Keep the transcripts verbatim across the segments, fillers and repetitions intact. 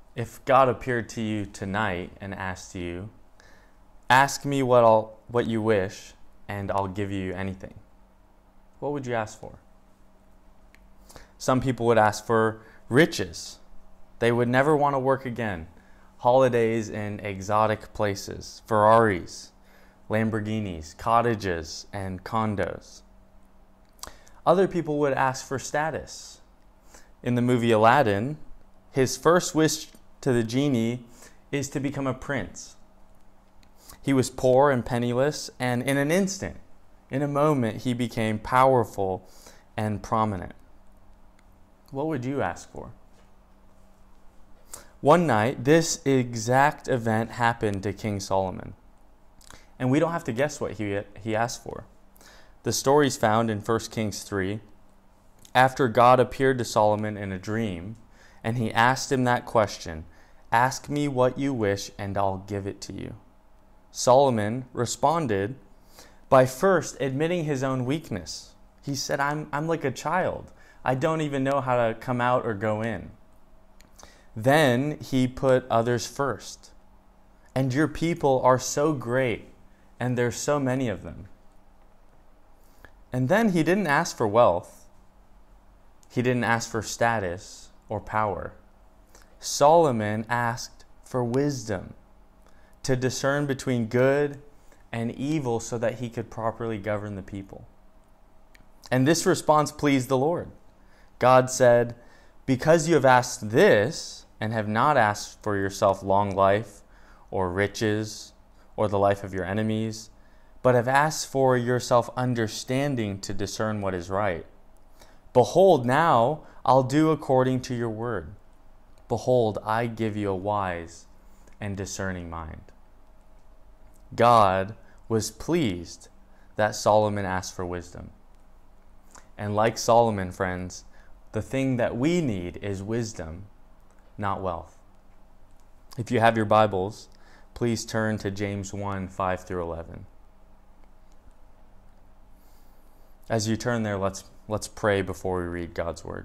If God appeared to you tonight and asked you, ask me what I'll, what you wish, and I'll give you anything, what would you ask for? Some people would ask for riches. They would never want to work again. Holidays in exotic places, Ferraris, Lamborghinis, cottages, and condos. Other people would ask for status. In the movie Aladdin, his first wish to the genie is to become a prince. He was poor and penniless, and in an instant, in a moment, he became powerful and prominent. What would you ask for? One night, this exact event happened to King Solomon. And we don't have to guess what he, he asked for. The story is found in First Kings three. After God appeared to Solomon in a dream, and he asked him that question, ask me what you wish, and I'll give it to you. Solomon responded by first admitting his own weakness. He said, I'm, I'm like a child. I don't even know how to come out or go in. Then he put others first. And your people are so great, and there's so many of them. And then he didn't ask for wealth. He didn't ask for status or power. Solomon asked for wisdom to discern between good and evil so that he could properly govern the people. And this response pleased the Lord. God said, because you have asked this and have not asked for yourself long life or riches or the life of your enemies, but have asked for yourself understanding to discern what is right. Behold, now I'll do according to your word. Behold, I give you a wise and discerning mind. God was pleased that Solomon asked for wisdom. And like Solomon, friends, the thing that we need is wisdom, not wealth. If you have your Bibles, please turn to James one, five through eleven. As you turn there, let's, let's pray before we read God's word.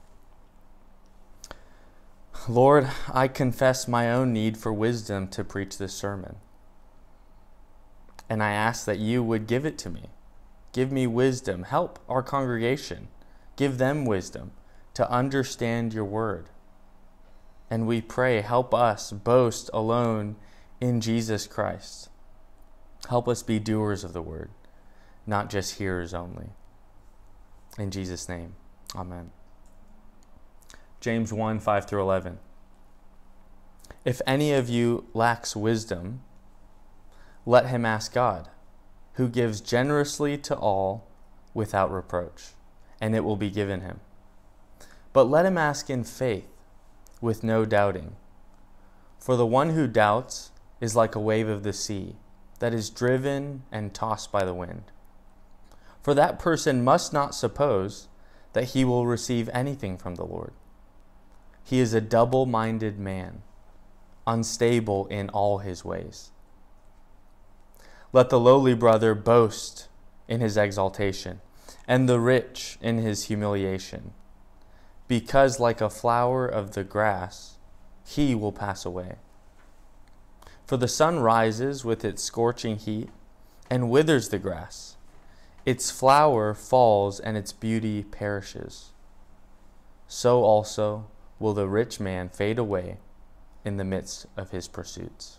Lord, I confess my own need for wisdom to preach this sermon. And I ask that you would give it to me. Give me wisdom. Help our congregation. Give them wisdom to understand your word. And we pray, help us boast alone in Jesus Christ. Help us be doers of the word, not just hearers only. In Jesus' name, amen. James one, five through eleven. If any of you lacks wisdom, let him ask God, who gives generously to all without reproach, and it will be given him. But let him ask in faith, with no doubting. For the one who doubts is like a wave of the sea, that is driven and tossed by the wind. For that person must not suppose that he will receive anything from the Lord. He is a double-minded man, unstable in all his ways. Let the lowly brother boast in his exaltation, and the rich in his humiliation, because like a flower of the grass, he will pass away. For the sun rises with its scorching heat and withers the grass. Its flower falls and its beauty perishes. So also will the rich man fade away in the midst of his pursuits.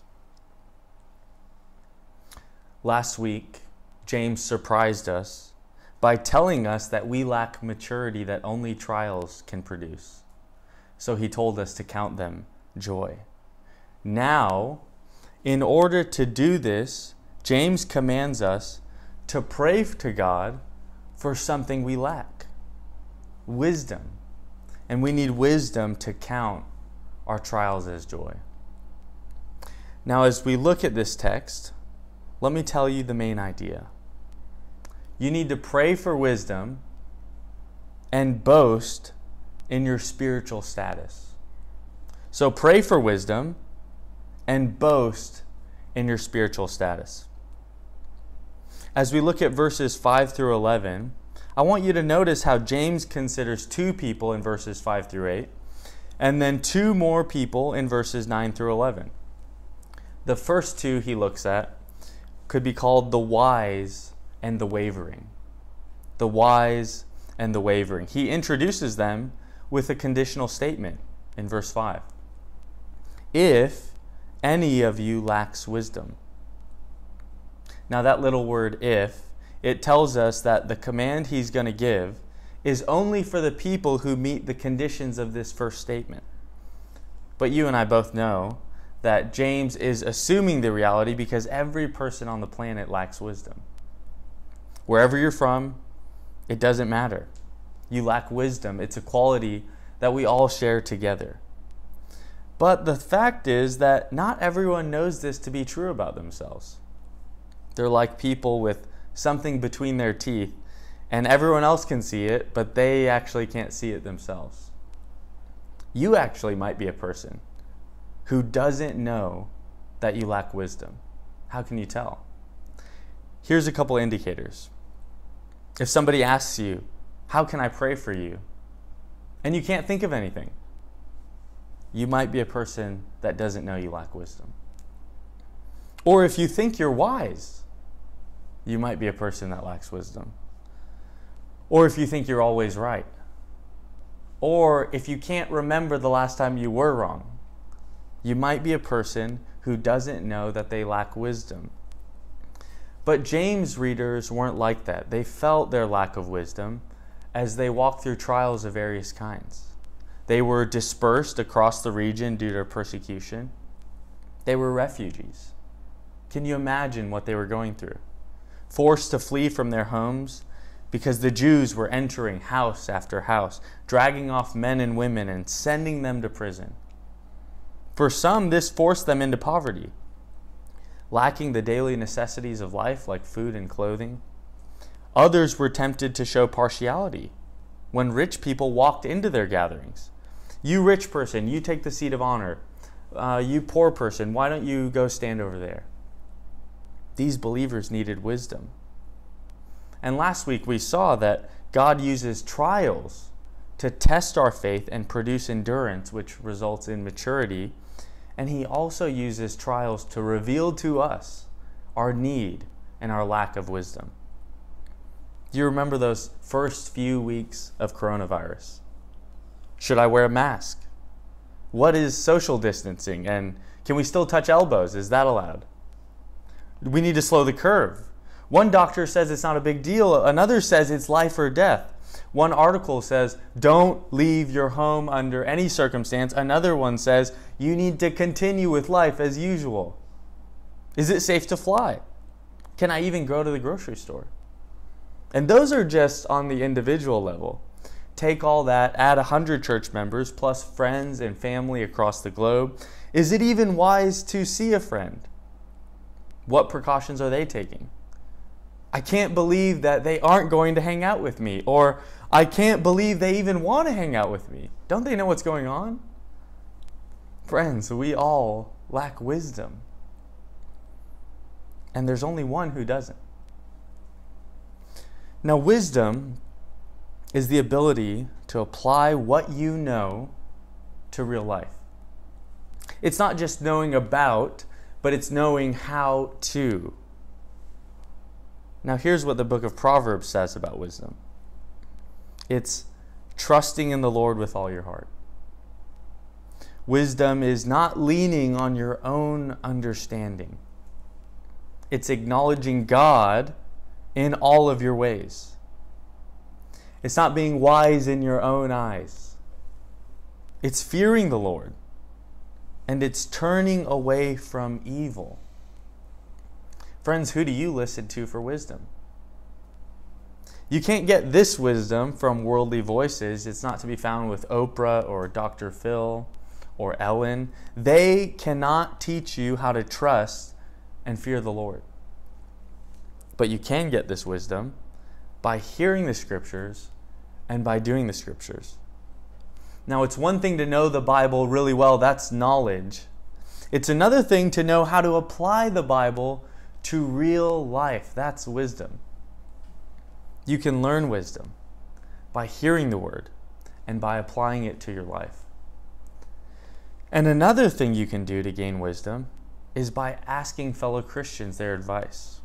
Last week, James surprised us by telling us that we lack maturity that only trials can produce. So he told us to count them joy. Now, in order to do this, James commands us to pray to God for something we lack, wisdom. And we need wisdom to count our trials as joy. Now, as we look at this text, let me tell you the main idea. You need to pray for wisdom and boast in your spiritual status. So pray for wisdom and boast in your spiritual status. As we look at verses five through eleven, I want you to notice how James considers two people in verses five through eight, and then two more people in verses nine through eleven. The first two he looks at could be called the wise and the wavering. The wise and the wavering. He introduces them with a conditional statement in verse five. If any of you lacks wisdom. Now that little word if, it tells us that the command he's going to give is only for the people who meet the conditions of this first statement. But you and I both know that James is assuming the reality because every person on the planet lacks wisdom. Wherever you're from, it doesn't matter. You lack wisdom. It's a quality that we all share together. But the fact is that not everyone knows this to be true about themselves. They're like people with something between their teeth, and everyone else can see it, but they actually can't see it themselves. You actually might be a person who doesn't know that you lack wisdom. How can you tell? Here's a couple indicators. If somebody asks you, how can I pray for you? And you can't think of anything, you might be a person that doesn't know you lack wisdom. Or if you think you're wise, you might be a person that lacks wisdom. Or if you think you're always right. Or if you can't remember the last time you were wrong, you might be a person who doesn't know that they lack wisdom. But James' readers weren't like that. They felt their lack of wisdom as they walked through trials of various kinds. They were dispersed across the region due to persecution. They were refugees. Can you imagine what they were going through? Forced to flee from their homes because the Jews were entering house after house, dragging off men and women and sending them to prison. For some, this forced them into poverty, lacking the daily necessities of life like food and clothing. Others were tempted to show partiality when rich people walked into their gatherings. You rich person, you take the seat of honor. Uh, you poor person, why don't you go stand over there? These believers needed wisdom. And last week we saw that God uses trials to test our faith and produce endurance, which results in maturity. And he also uses trials to reveal to us our need and our lack of wisdom. Do you remember those first few weeks of coronavirus? Should I wear a mask? What is social distancing? And can we still touch elbows? Is that allowed? We need to slow the curve. One doctor says it's not a big deal. Another says it's life or death. One article says, don't leave your home under any circumstance. Another one says, you need to continue with life as usual. Is it safe to fly? Can I even go to the grocery store? And those are just on the individual level. Take all that, add one hundred church members, plus friends and family across the globe. Is it even wise to see a friend? What precautions are they taking? I can't believe that they aren't going to hang out with me. Or, I can't believe they even want to hang out with me. Don't they know what's going on? Friends, we all lack wisdom. And there's only one who doesn't. Now, wisdom is the ability to apply what you know to real life. It's not just knowing about, but it's knowing how to. Now, here's what the book of Proverbs says about wisdom. It's trusting in the Lord with all your heart. Wisdom is not leaning on your own understanding. It's acknowledging God in all of your ways. It's not being wise in your own eyes. It's fearing the Lord. And it's turning away from evil. Friends, who do you listen to for wisdom? You can't get this wisdom from worldly voices. It's not to be found with Oprah or Doctor Phil or Ellen. They cannot teach you how to trust and fear the Lord. But you can get this wisdom by hearing the Scriptures and by doing the Scriptures. Now, it's one thing to know the Bible really well. That's knowledge. It's another thing to know how to apply the Bible to real life. That's wisdom. You can learn wisdom by hearing the Word and by applying it to your life. And another thing you can do to gain wisdom is by asking fellow Christians their advice.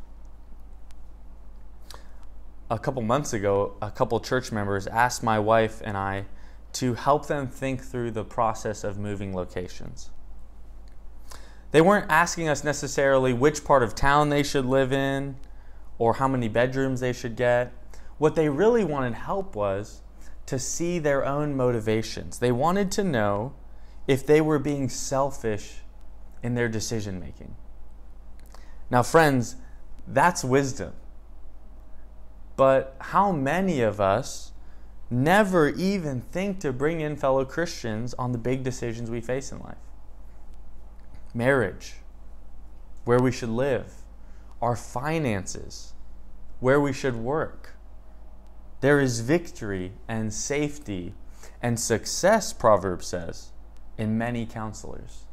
A couple months ago, a couple church members asked my wife and I to help them think through the process of moving locations. They weren't asking us necessarily which part of town they should live in or how many bedrooms they should get. What they really wanted help was to see their own motivations. They wanted to know if they were being selfish in their decision making. Now, friends, that's wisdom. But how many of us never even think to bring in fellow Christians on the big decisions we face in life? Marriage, where we should live, our finances, where we should work. There is victory and safety and success, Proverbs says, in many counselors.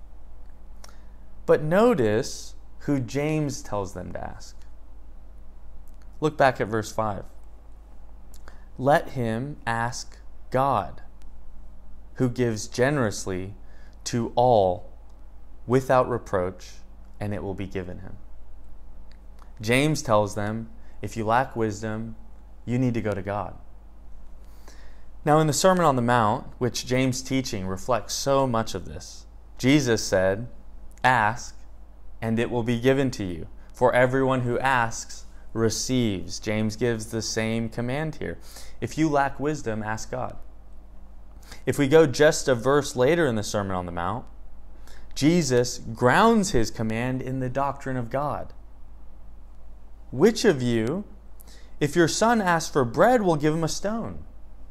But notice who James tells them to ask. Look back at verse five. Let him ask God, who gives generously to all without reproach, and it will be given him. James tells them, if you lack wisdom, you need to go to God. Now, in the Sermon on the Mount, which James' teaching reflects so much of this, Jesus said, ask, and it will be given to you. For everyone who asks receives. James gives the same command here. If you lack wisdom, ask God. If we go just a verse later in the Sermon on the Mount, Jesus grounds his command in the doctrine of God. Which of you, if your son asks for bread, will give him a stone?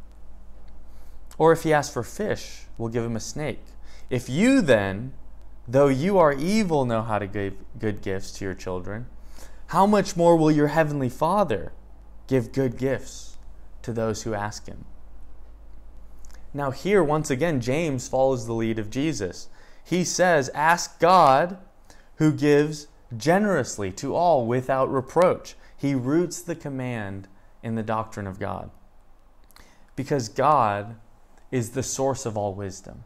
Or if he asks for fish, will give him a snake? If you then, though you are evil, know how to give good gifts to your children, how much more will your heavenly Father give good gifts to those who ask him? Now here, once again, James follows the lead of Jesus. He says, ask God, who gives generously to all without reproach. He roots the command in the doctrine of God. Because God is the source of all wisdom.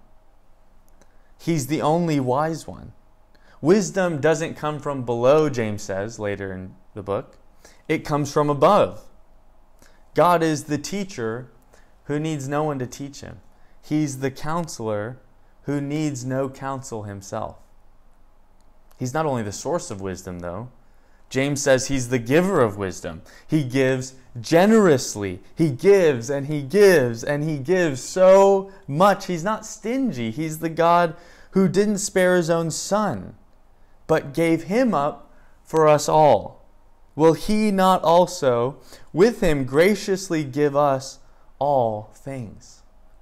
He's the only wise one. Wisdom doesn't come from below, James says later in the book. It comes from above. God is the teacher who needs no one to teach him. He's the counselor who needs no counsel himself. He's not only the source of wisdom, though. James says he's the giver of wisdom. He gives generously. He gives and he gives and he gives so much. He's not stingy. He's the God who didn't spare his own son, but gave him up for us all. Will he not also with him graciously give us all things?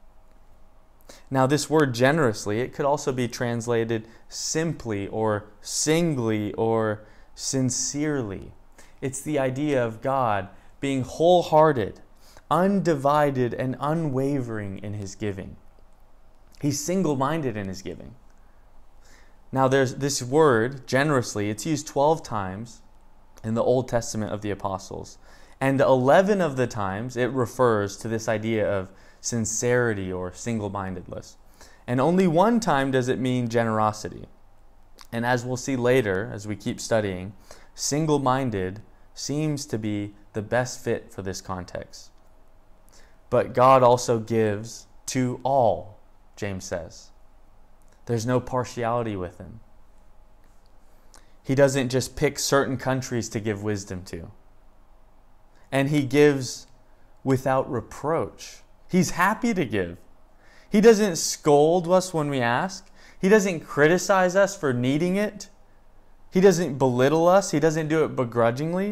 Now, this word generously, it could also be translated simply or singly or sincerely. It's the idea of God being wholehearted, undivided, and unwavering in his giving. He's single-minded in his giving. Now, there's this word, generously, it's used twelve times in the Old Testament of the apostles. And eleven of the times it refers to this idea of sincerity or single-mindedness. And only one time does it mean generosity. And as we'll see later, as we keep studying, single-minded seems to be the best fit for this context. But God also gives to all, James says. There's no partiality with him. He doesn't just pick certain countries to give wisdom to. And he gives without reproach. He's happy to give. He doesn't scold us when we ask. He doesn't criticize us for needing it. He doesn't belittle us. He doesn't do it begrudgingly.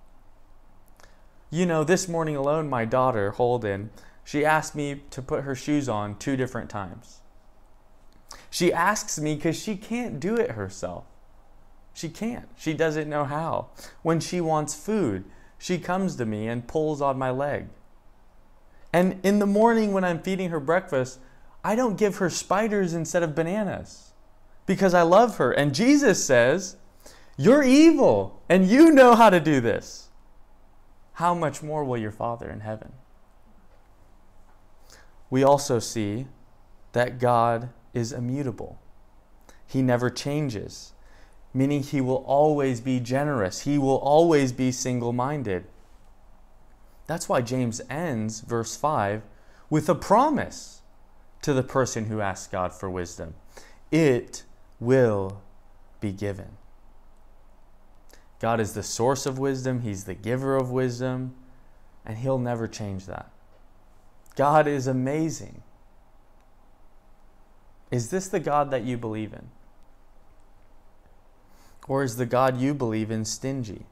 You know, this morning alone, my daughter, Holden, she asked me to put her shoes on two different times. She asks me because she can't do it herself. She can't. She doesn't know how. When she wants food, she comes to me and pulls on my leg. And in the morning when I'm feeding her breakfast, I don't give her spiders instead of bananas because I love her. And Jesus says, you're evil and you know how to do this. How much more will your Father in heaven? We also see that God is immutable. He never changes, meaning he will always be generous. He will always be single-minded. That's why James ends verse five with a promise to the person who asks God for wisdom. It will be given. God is the source of wisdom. He's the giver of wisdom, and he'll never change that. God is amazing. Is this the God that you believe in? Or is the God you believe in stingy?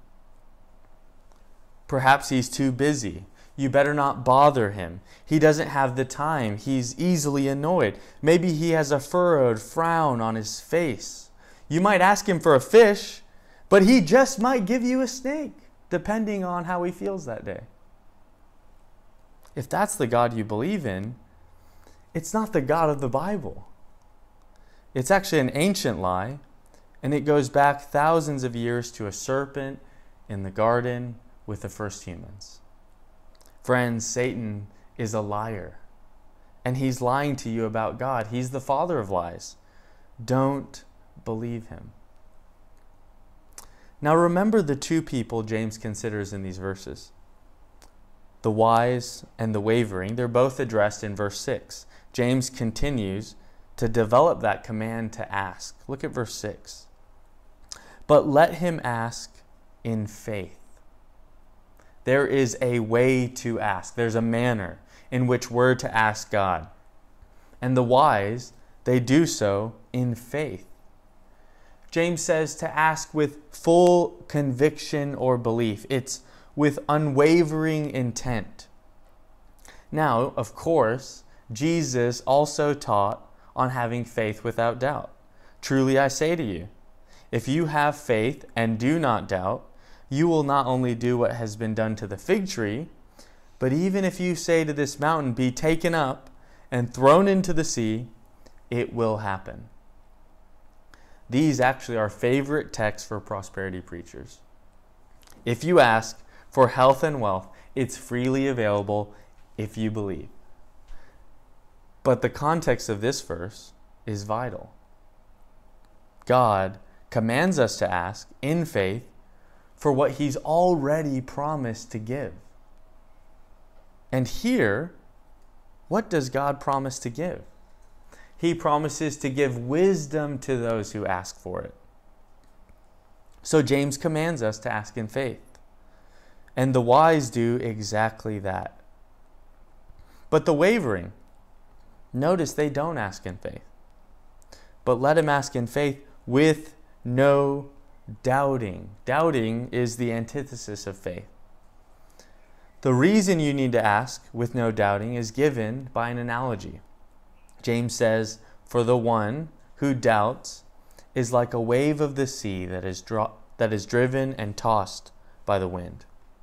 Perhaps he's too busy. You better not bother him. He doesn't have the time. He's easily annoyed. Maybe he has a furrowed frown on his face. You might ask him for a fish, but he just might give you a snake, depending on how he feels that day. If that's the God you believe in, it's not the God of the Bible. It's actually an ancient lie, and it goes back thousands of years to a serpent in the garden with the first humans. Friends, Satan is a liar, and he's lying to you about God. He's the father of lies. Don't believe him. Now remember the two people James considers in these verses. The wise and the wavering, they're both addressed in verse six. James continues to develop that command to ask. Look at verse six. But let him ask in faith. There is a way to ask. There's a manner in which we're to ask God. And the wise, they do so in faith. James says to ask with full conviction or belief. It's with unwavering intent. Now, of course, Jesus also taught on having faith without doubt. Truly I say to you, if you have faith and do not doubt, you will not only do what has been done to the fig tree, but even if you say to this mountain, be taken up and thrown into the sea, it will happen. These actually are favorite texts for prosperity preachers. If you ask for health and wealth, it's freely available if you believe. But the context of this verse is vital. God commands us to ask in faith for what he's already promised to give. And here, what does God promise to give? He promises to give wisdom to those who ask for it. So James commands us to ask in faith. And the wise do exactly that. But the wavering, notice they don't ask in faith. But let him ask in faith with no doubting. Doubting is the antithesis of faith. The reason you need to ask with no doubting is given by an analogy. James says, for the one who doubts is like a wave of the sea that is, dro- that is driven and tossed by the wind.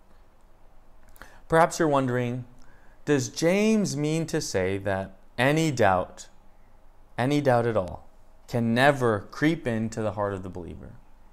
Perhaps you're wondering, does James mean to say that any doubt, any doubt at all, can never creep into the heart of the believer?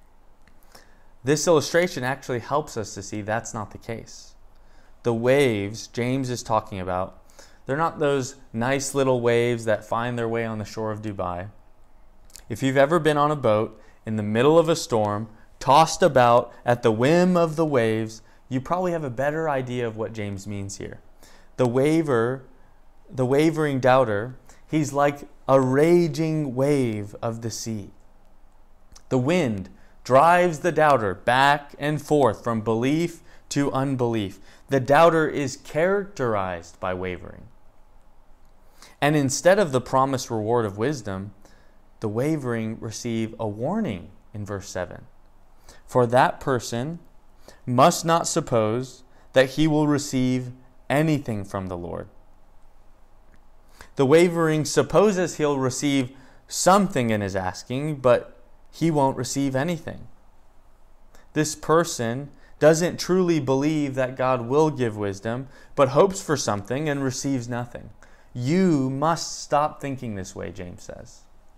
This illustration actually helps us to see that's not the case. The waves James is talking about, they're not those nice little waves that find their way on the shore of Dubai. If you've ever been on a boat in the middle of a storm, tossed about at the whim of the waves, you probably have a better idea of what James means here. The waver, the wavering doubter, he's like a raging wave of the sea. The wind drives the doubter back and forth from belief to unbelief. The doubter is characterized by wavering. And instead of the promised reward of wisdom, the wavering receive a warning in verse seven. For that person must not suppose that he will receive anything from the Lord. The wavering supposes he'll receive something in his asking, but he won't receive anything. This person doesn't truly believe that God will give wisdom, but hopes for something and receives nothing. You must stop thinking this way, James says.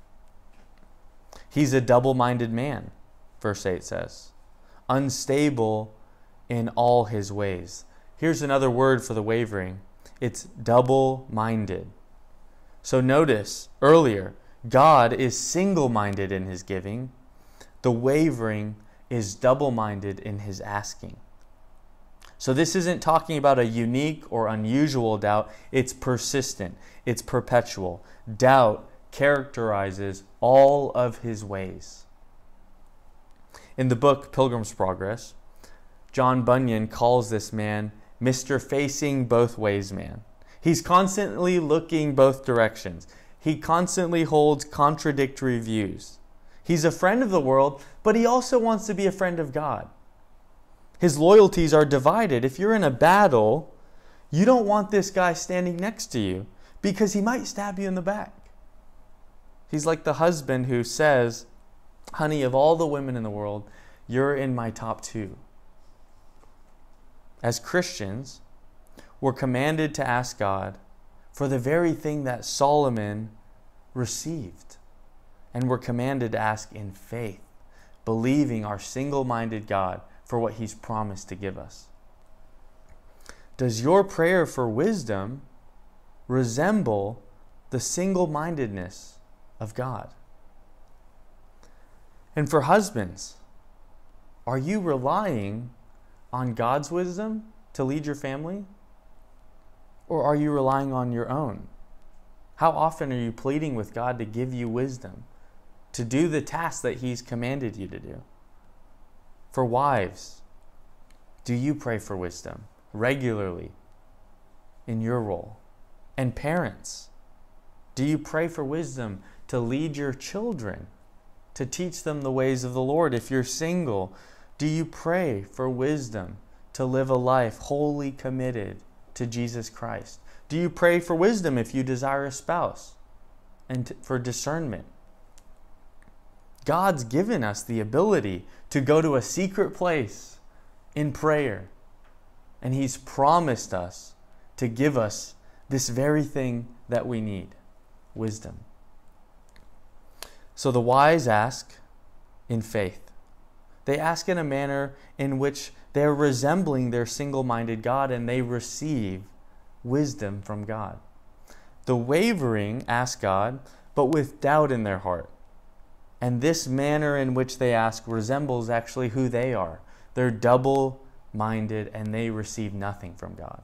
He's a double-minded man, verse eight says, unstable in all his ways. Here's another word for the wavering. It's double-minded. So notice earlier, God is single-minded in his giving. The wavering is double-minded in his asking. So this isn't talking about a unique or unusual doubt. It's persistent. It's perpetual. Doubt characterizes all of his ways. In the book Pilgrim's Progress, John Bunyan calls this man Mister Facing Both Ways Man. He's constantly looking both directions. He constantly holds contradictory views. He's a friend of the world, but he also wants to be a friend of God. His loyalties are divided. If you're in a battle, you don't want this guy standing next to you because he might stab you in the back. He's like the husband who says, honey, of all the women in the world, you're in my top two. As Christians, we're commanded to ask God for the very thing that Solomon received. And we're commanded to ask in faith, believing our single-minded God for what he's promised to give us. Does your prayer for wisdom resemble the single-mindedness of God? And for husbands, are you relying on God's wisdom to lead your family? Or are you relying on your own? How often are you pleading with God to give you wisdom, to do the task that he's commanded you to do? For wives, do you pray for wisdom regularly in your role? And parents, do you pray for wisdom to lead your children, to teach them the ways of the Lord? If you're single, do you pray for wisdom to live a life wholly committed to Jesus Christ? Do you pray for wisdom if you desire a spouse and for discernment? God's given us the ability to go to a secret place in prayer, and he's promised us to give us this very thing that we need, wisdom. So the wise ask in faith. They ask in a manner in which they're resembling their single-minded God, and they receive wisdom from God. The wavering ask God, but with doubt in their heart. And this manner in which they ask resembles actually who they are. They're double-minded, and they receive nothing from God.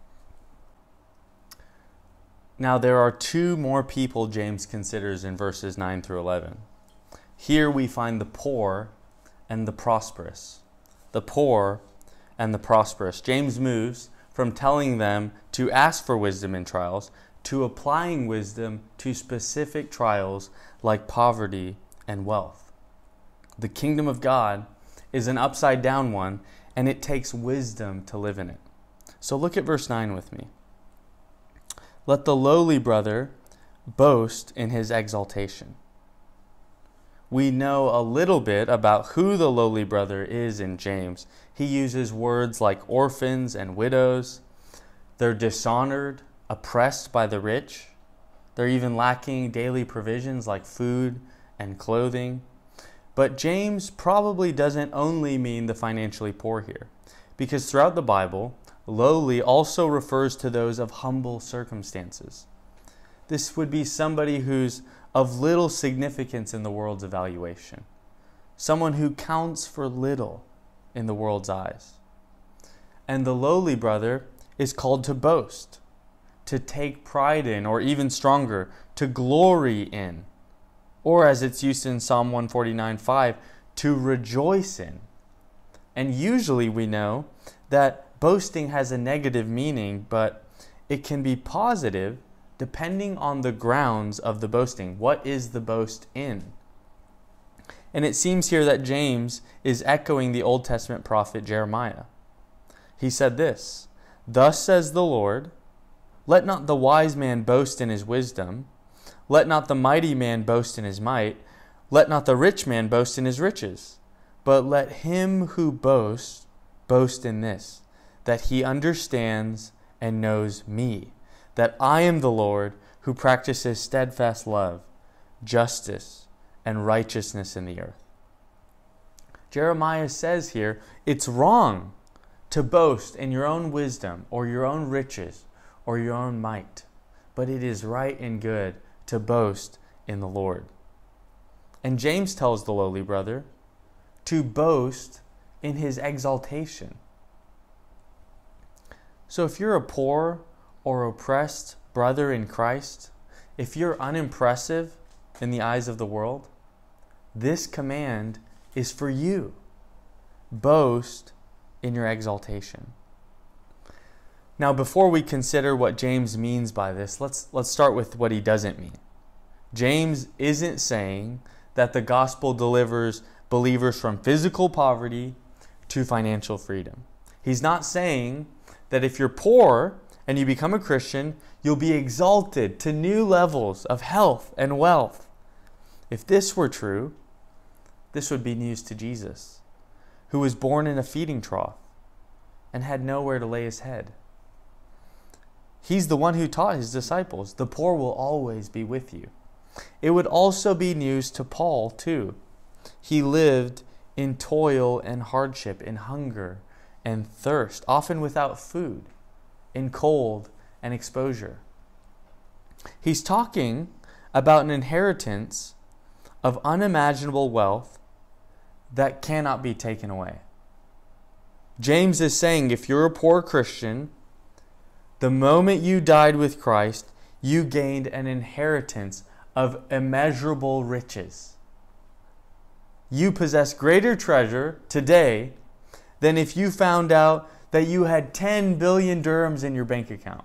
Now there are two more people James considers in verses nine through eleven. Here we find the poor and the prosperous. The poor and the prosperous. James moves from telling them to ask for wisdom in trials to applying wisdom to specific trials like poverty and wealth. The kingdom of God is an upside down one, and it takes wisdom to live in it. So look at verse nine with me. Let the lowly brother boast in his exaltation. We know a little bit about who the lowly brother is in James. He uses words like orphans and widows. They're dishonored, oppressed by the rich. They're even lacking daily provisions like food and clothing. But James probably doesn't only mean the financially poor here, because throughout the Bible, lowly also refers to those of humble circumstances. This would be somebody who's of little significance in the world's evaluation, someone who counts for little in the world's eyes. And the lowly brother is called to boast, to take pride in, or even stronger, to glory in, or as it's used in Psalm one forty-nine five, to rejoice in. And usually we know that boasting has a negative meaning, but it can be positive depending on the grounds of the boasting. What is the boast in? And it seems here that James is echoing the Old Testament prophet Jeremiah. He said this, "Thus says the Lord, let not the wise man boast in his wisdom, let not the mighty man boast in his might, let not the rich man boast in his riches, but let him who boasts boast in this, that he understands and knows me, that I am the Lord who practices steadfast love, justice, and righteousness in the earth." Jeremiah says here, it's wrong to boast in your own wisdom or your own riches or your own might, but it is right and good to boast in the Lord. And James tells the lowly brother to boast in his exaltation. So if you're a poor or oppressed brother in Christ, if you're unimpressive in the eyes of the world, this command is for you. Boast in your exaltation. Now, before we consider what James means by this, let's let's start with what he doesn't mean. James isn't saying that the gospel delivers believers from physical poverty to financial freedom. He's not saying that if you're poor and you become a Christian, you'll be exalted to new levels of health and wealth. If this were true, this would be news to Jesus, who was born in a feeding trough and had nowhere to lay his head. He's the one who taught his disciples, the poor will always be with you. It would also be news to Paul, too. He lived in toil and hardship, in hunger and thirst, often without food, in cold and exposure. He's talking about an inheritance of unimaginable wealth that cannot be taken away. James is saying if you're a poor Christian, the moment you died with Christ, you gained an inheritance of immeasurable riches. You possess greater treasure today than if you found out that you had ten billion dirhams in your bank account.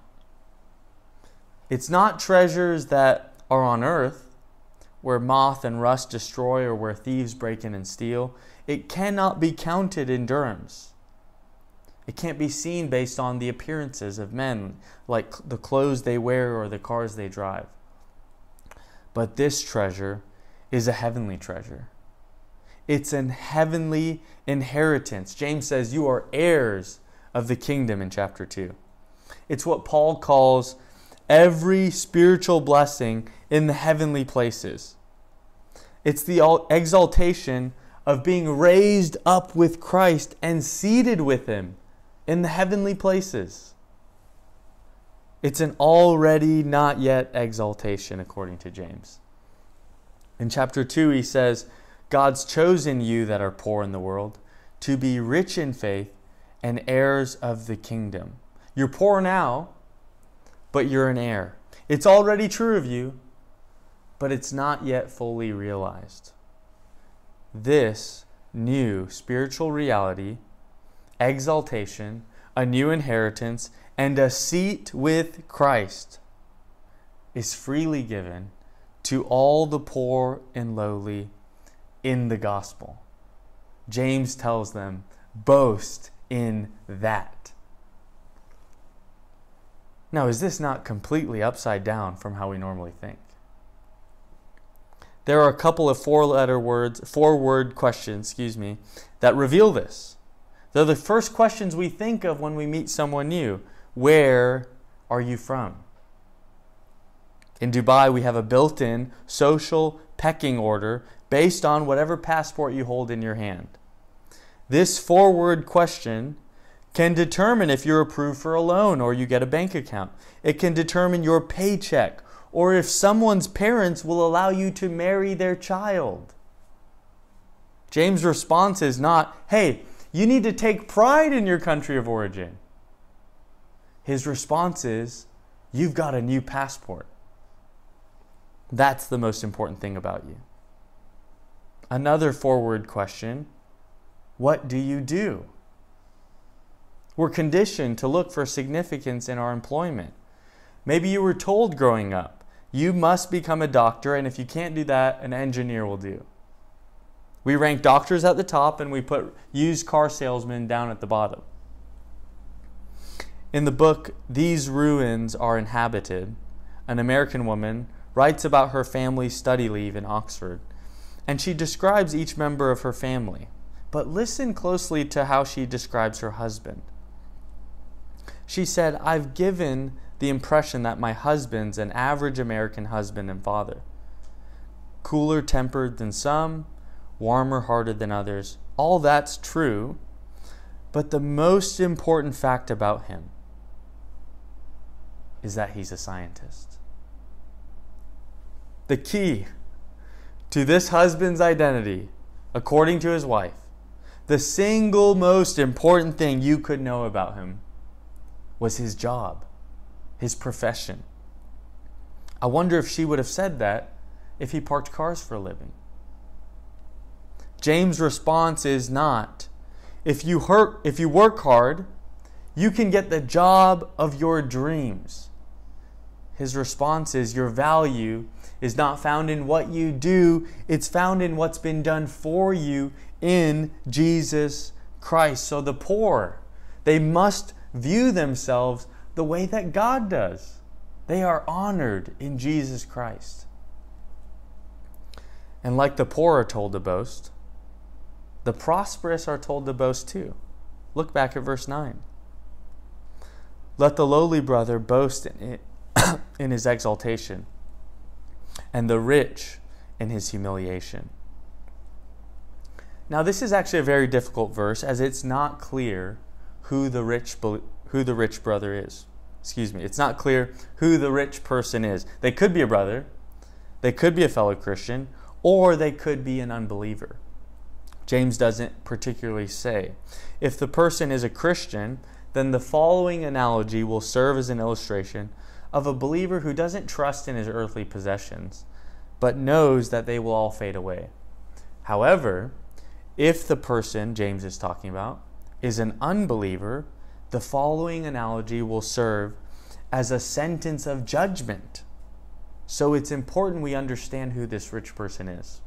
It's not treasures that are on earth, where moth and rust destroy or where thieves break in and steal. It cannot be counted in dirhams. It can't be seen based on the appearances of men, like the clothes they wear or the cars they drive. But this treasure is a heavenly treasure. It's an heavenly inheritance. James says you are heirs of the kingdom in chapter two. It's what Paul calls every spiritual blessing in the heavenly places. It's the exaltation of being raised up with Christ and seated with Him in the heavenly places. It's an already not yet exaltation, according to James. In chapter two, he says, God's chosen you that are poor in the world to be rich in faith and heirs of the kingdom. You're poor now, but you're an heir. It's already true of you, but it's not yet fully realized. This new spiritual reality, exaltation, a new inheritance, and a seat with Christ is freely given to all the poor and lowly in the gospel. James tells them, boast in that. Now, is this not completely upside down from how we normally think? There are a couple of four-letter words, four-word questions, excuse me, that reveal this. They're the first questions we think of when we meet someone new. Where are you from? In Dubai, we have a built-in social pecking order based on whatever passport you hold in your hand. This four-word question can determine if you're approved for a loan or you get a bank account. It can determine your paycheck or if someone's parents will allow you to marry their child. James' response is not, hey, you need to take pride in your country of origin. His response is, you've got a new passport. That's the most important thing about you. Another four-word question, what do you do? We're conditioned to look for significance in our employment. Maybe you were told growing up, you must become a doctor, and if you can't do that, an engineer will do. We rank doctors at the top and we put used car salesmen down at the bottom. In the book, These Ruins Are Inhabited, an American woman writes about her family's study leave in Oxford, and she describes each member of her family. But listen closely to how she describes her husband. She said, I've given the impression that my husband's an average American husband and father. Cooler tempered than some, warmer hearted than others. All that's true, but the most important fact about him is that he's a scientist. the key to this husband's identity, according to his wife, the single most important thing you could know about him was his job, his profession. I wonder if she would have said that if he parked cars for a living. James' response is not, if you hurt, if you work hard, you can get the job of your dreams. His response is, your value is not found in what you do, it's found in what's been done for you in Jesus Christ. So the poor, they must view themselves the way that God does. They are honored in Jesus Christ. And like the poor are told to boast, the prosperous are told to boast too. Look back at verse nine. Let the lowly brother boast in, it, in his exaltation, and the rich in his humiliation. Now this is actually a very difficult verse, as it's not clear who the rich who the rich brother is. Excuse me. It's not clear who the rich person is. They could be a brother, they could be a fellow Christian, or they could be an unbeliever. James doesn't particularly say. If the person is a Christian, then the following analogy will serve as an illustration of a believer who doesn't trust in his earthly possessions, but knows that they will all fade away. However, if the person James is talking about is an unbeliever, the following analogy will serve as a sentence of judgment. So it's important we understand who this rich person is.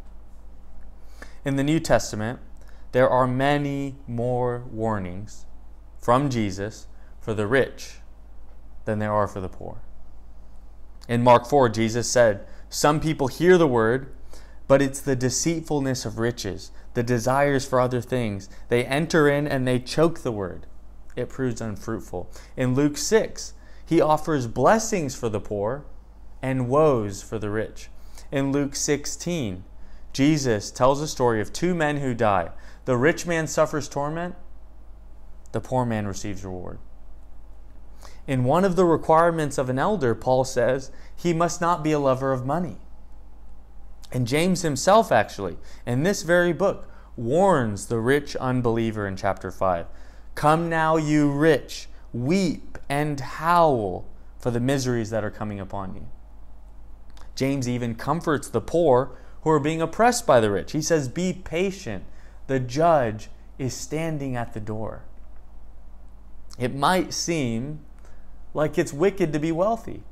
In the New Testament, there are many more warnings from Jesus for the rich than there are for the poor. In Mark four, Jesus said, some people hear the word, but it's the deceitfulness of riches, the desires for other things. They enter in and they choke the word. It proves unfruitful. In Luke six, he offers blessings for the poor and woes for the rich. In Luke sixteen, Jesus tells a story of two men who die. The rich man suffers torment, the poor man receives reward. In one of the requirements of an elder, Paul says, he must not be a lover of money. And James himself, actually, in this very book, warns the rich unbeliever in chapter five. Come now, you rich, weep and howl for the miseries that are coming upon you. James even comforts the poor who are being oppressed by the rich. He says, be patient. The judge is standing at the door. It might seem like it's wicked to be wealthy.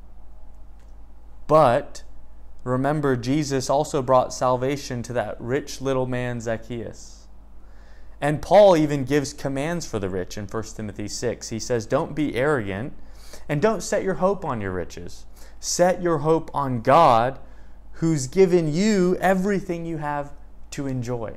But remember, Jesus also brought salvation to that rich little man Zacchaeus. And Paul even gives commands for the rich in First Timothy six. He says, don't be arrogant and don't set your hope on your riches. Set your hope on God, who's given you everything you have to enjoy.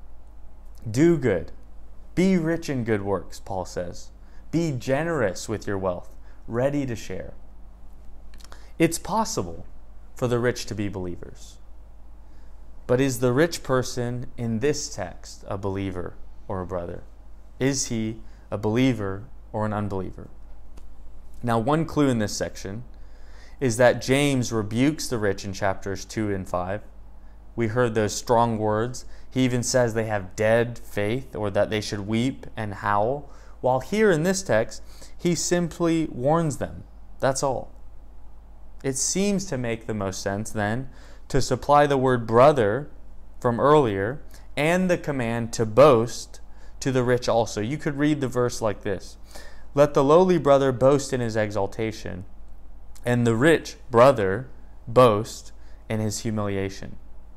Do good. Be rich in good works, Paul says. Be generous with your wealth, ready to share. It's possible for the rich to be believers. But is the rich person in this text a believer or a brother? Is he a believer or an unbeliever? Now, one clue in this section is that James rebukes the rich in chapters two and five. We heard those strong words. He even says they have dead faith, or that they should weep and howl. While here in this text, he simply warns them. That's all. It seems to make the most sense then to supply the word brother from earlier and the command to boast to the rich also. You could read the verse like this. Let the lowly brother boast in his exaltation, and the rich brother boast in his humiliation.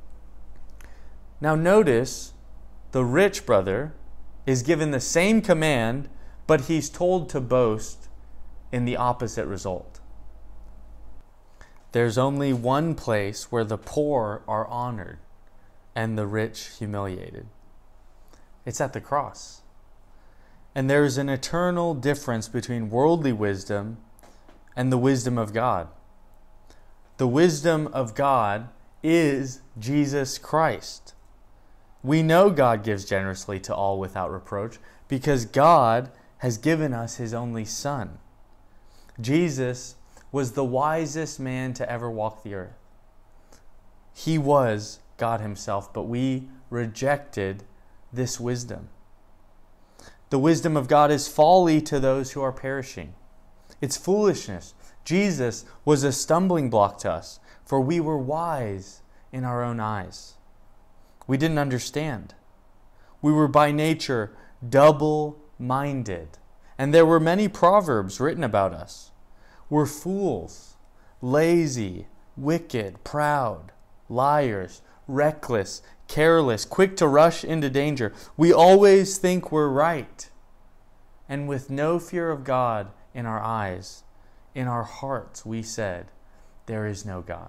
Now notice the rich brother is given the same command, but he's told to boast in the opposite result. There's only one place where the poor are honored and the rich humiliated. It's at the cross. And there is an eternal difference between worldly wisdom and the wisdom of God. The wisdom of God is Jesus Christ. We know God gives generously to all without reproach because God has given us his only Son. Jesus was the wisest man to ever walk the earth. He was God himself, but we rejected this wisdom. The wisdom of God is folly to those who are perishing. It's foolishness. Jesus was a stumbling block to us, for we were wise in our own eyes. We didn't understand. We were by nature double-minded. And there were many proverbs written about us. We're fools, lazy, wicked, proud, liars, reckless, careless, quick to rush into danger. We always think we're right. And with no fear of God in our eyes, in our hearts, we said, there is no God.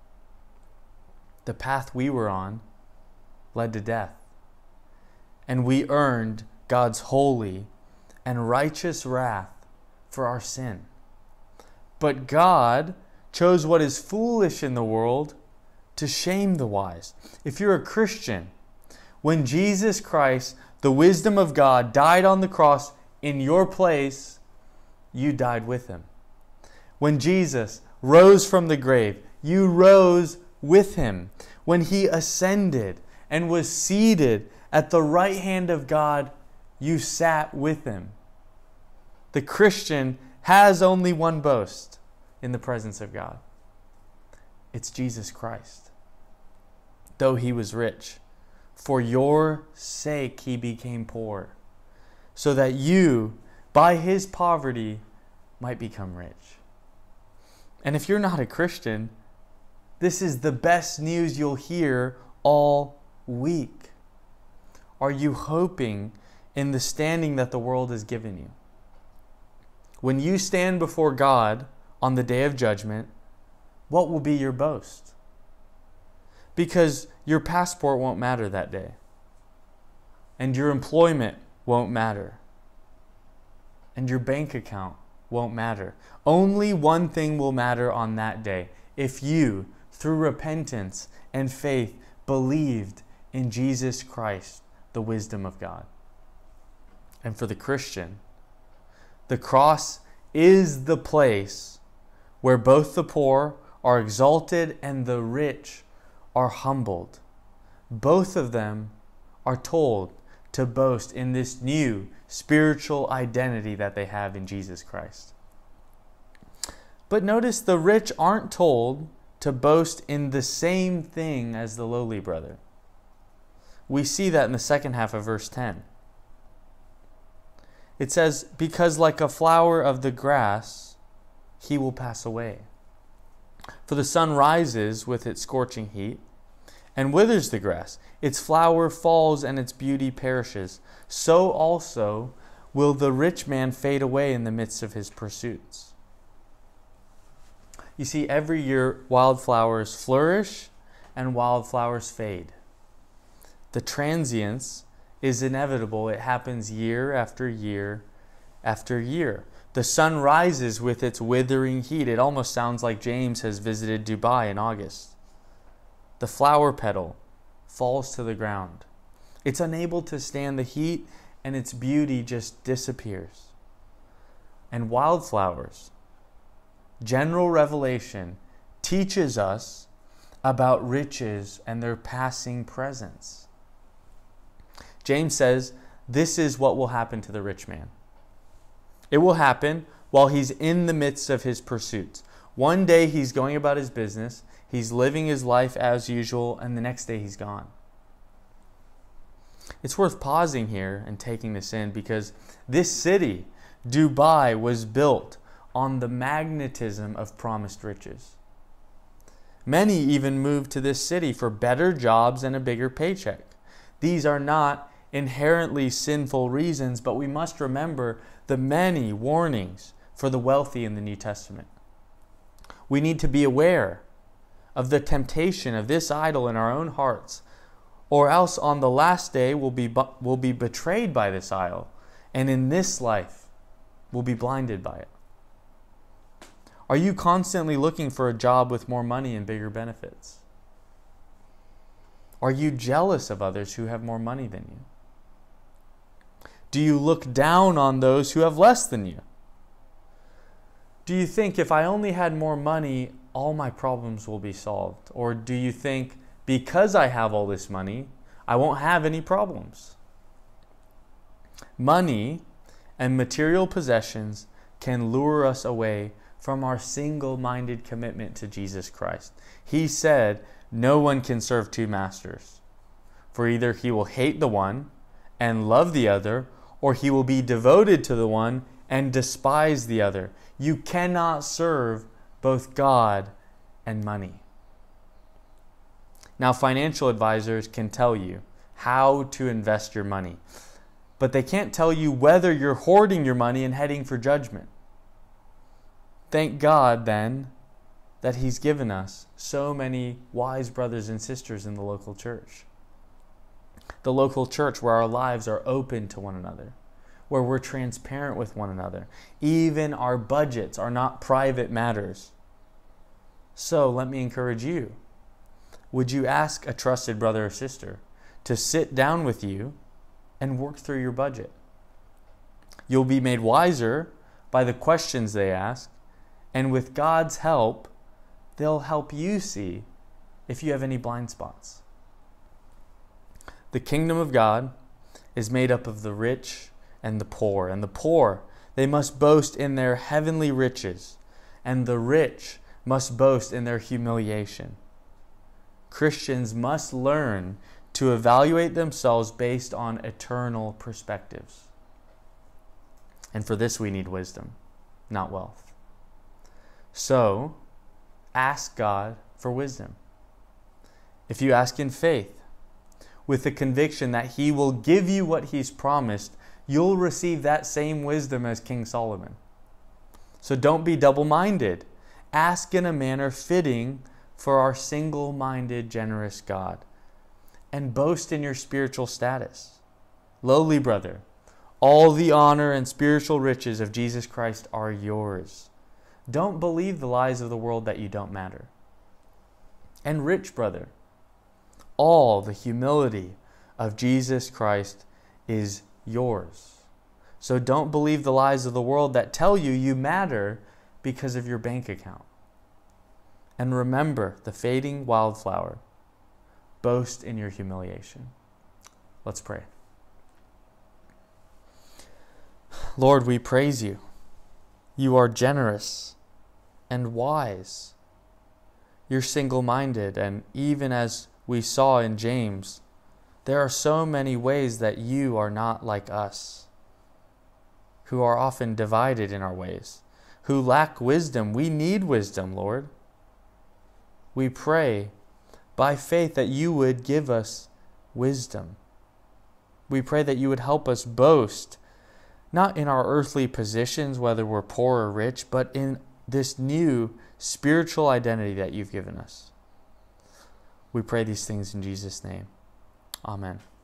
The path we were on led to death. And we earned God's holy and righteous wrath for our sin. But God chose what is foolish in the world to shame the wise. If you're a Christian, when Jesus Christ, the wisdom of God, died on the cross in your place, you died with him. When Jesus rose from the grave, you rose with him. When he ascended and was seated at the right hand of God, you sat with him. The Christian has only one boast in the presence of God. It's Jesus Christ. Though he was rich, for your sake he became poor, so that you, by his poverty, might become rich. And if you're not a Christian, this is the best news you'll hear all week. Are you hoping in the standing that the world has given you? When you stand before God on the day of judgment, what will be your boast? Because your passport won't matter that day. And your employment won't matter. And your bank account won't matter. Only one thing will matter on that day. If you, through repentance and faith, believed in Jesus Christ, the wisdom of God. And for the Christian, the cross is the place where both the poor are exalted and the rich are humbled. Both of them are told to boast in this new spiritual identity that they have in Jesus Christ. But notice the rich aren't told to boast in the same thing as the lowly brother. We see that in the second half of verse ten. It says, because like a flower of the grass, he will pass away. For the sun rises with its scorching heat and withers the grass. Its flower falls and its beauty perishes. So also will the rich man fade away in the midst of his pursuits. You see, every year wildflowers flourish and wildflowers fade. The transience is inevitable. It happens year after year after year. The sun rises with its withering heat. It almost sounds like James has visited Dubai in August. The flower petal falls to the ground. It's unable to stand the heat, and its beauty just disappears. And wildflowers, general revelation, teaches us about riches and their passing presence. James says, this is what will happen to the rich man. It will happen while he's in the midst of his pursuits. One day he's going about his business, he's living his life as usual, and the next day he's gone. It's worth pausing here and taking this in because this city, Dubai, was built on the magnetism of promised riches. Many even moved to this city for better jobs and a bigger paycheck. These are not inherently sinful reasons, but we must remember the many warnings for the wealthy in the New Testament. We need to be aware of the temptation of this idol in our own hearts, or else on the last day we'll be, we'll be betrayed by this idol, and in this life we'll be blinded by it. Are you constantly looking for a job with more money and bigger benefits? Are you jealous of others who have more money than you? Do you look down on those who have less than you? Do you think if I only had more money, all my problems will be solved? Or do you think because I have all this money, I won't have any problems? Money and material possessions can lure us away from our single-minded commitment to Jesus Christ. He said, no one can serve two masters, for either he will hate the one and love the other, or he will be devoted to the one and despise the other. You cannot serve both God and money. Now, financial advisors can tell you how to invest your money, but they can't tell you whether you're hoarding your money and heading for judgment. Thank God, then, that He's given us so many wise brothers and sisters in the local church. The local church where our lives are open to one another, where we're transparent with one another. Even our budgets are not private matters. So let me encourage you. Would you ask a trusted brother or sister to sit down with you and work through your budget? You'll be made wiser by the questions they ask, and with God's help, they'll help you see if you have any blind spots. The kingdom of God is made up of the rich and the poor. And the poor, they must boast in their heavenly riches, and the rich must boast in their humiliation. Christians must learn to evaluate themselves based on eternal perspectives. And for this we need wisdom, not wealth. So, ask God for wisdom. If you ask in faith, with the conviction that He will give you what He's promised, you'll receive that same wisdom as King Solomon. So don't be double-minded. Ask in a manner fitting for our single-minded, generous God. And boast in your spiritual status. Lowly brother, all the honor and spiritual riches of Jesus Christ are yours. Don't believe the lies of the world that you don't matter. And rich brother, all the humility of Jesus Christ is yours. So don't believe the lies of the world that tell you you matter because of your bank account. And remember the fading wildflower. Boast in your humiliation. Let's pray. Lord, we praise you. You are generous and wise. You're single-minded, and even as we saw in James, there are so many ways that you are not like us, who are often divided in our ways, who lack wisdom. We need wisdom, Lord. We pray by faith that you would give us wisdom. We pray that you would help us boast, not in our earthly positions, whether we're poor or rich, but in this new spiritual identity that you've given us. We pray these things in Jesus' name. Amen.